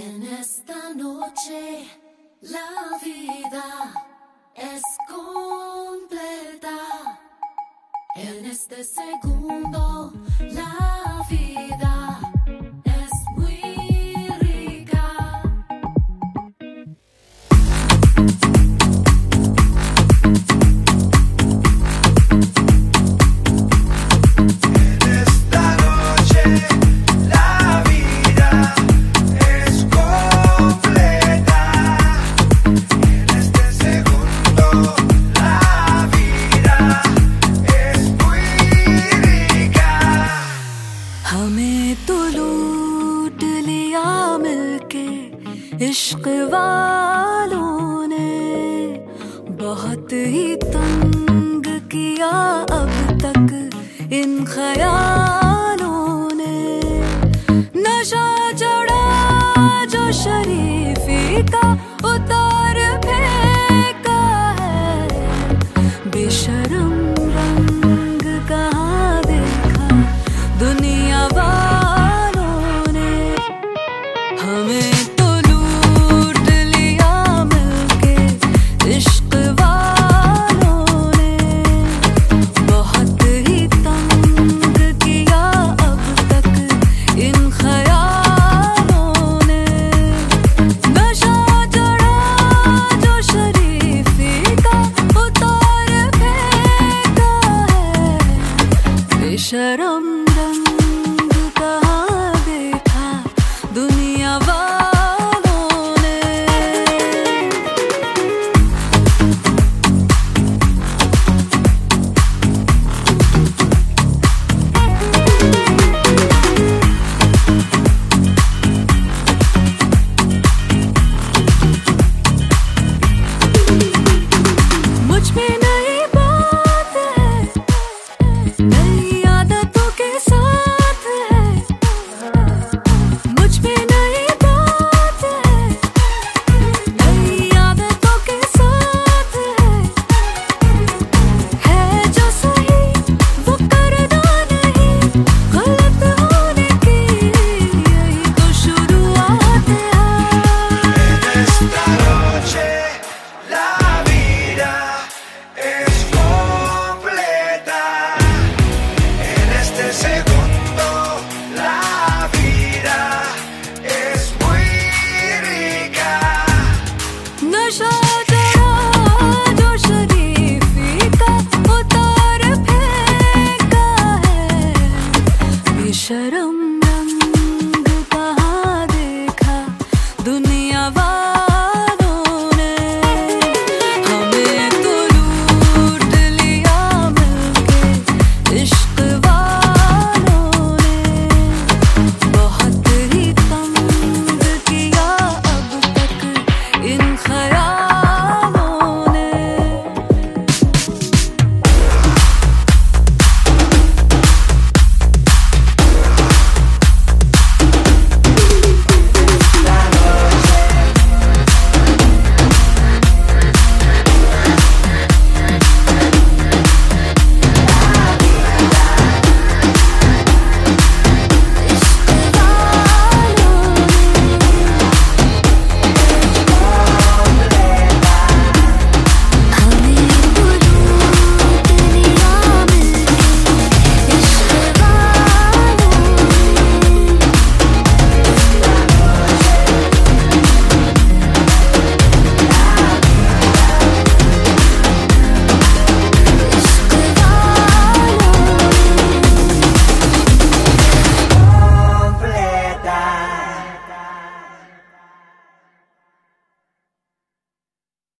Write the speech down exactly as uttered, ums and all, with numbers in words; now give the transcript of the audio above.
En esta noche la vida es completa. En este segundo la vida es muy rica. En esta noche la vida es completa. En este segundo la vida es muy rica. हमें तो लूट लिया मिलके इश्क वालों ने, बहुत ही तंग किया अब तक इन ख्यालों ने। नशा चढ़ा जो शरीफी का उतार फेंका है, बेशरम रंग कहाँ देखा दुनिया वालों ने। हमें तो लूट लिया मिलके इश्क वालों ने, बहुत ही तंग किया अब तक इन ख्यालों ने। नशा चढ़ा जो शरीफी का उतार फेंका है, बेशरम रंग कहाँ देखा दुनिया वालों ने। मुझ में नई बात है, नई आदतों के साथ है। मुझ में नई बात है, नई आदतों के साथ है। है जो सही वो करना नहीं, गलत होने की यही तो शुरुआत है। En esta noche la vida es completa. En este segundo la vida es muy rica. नशा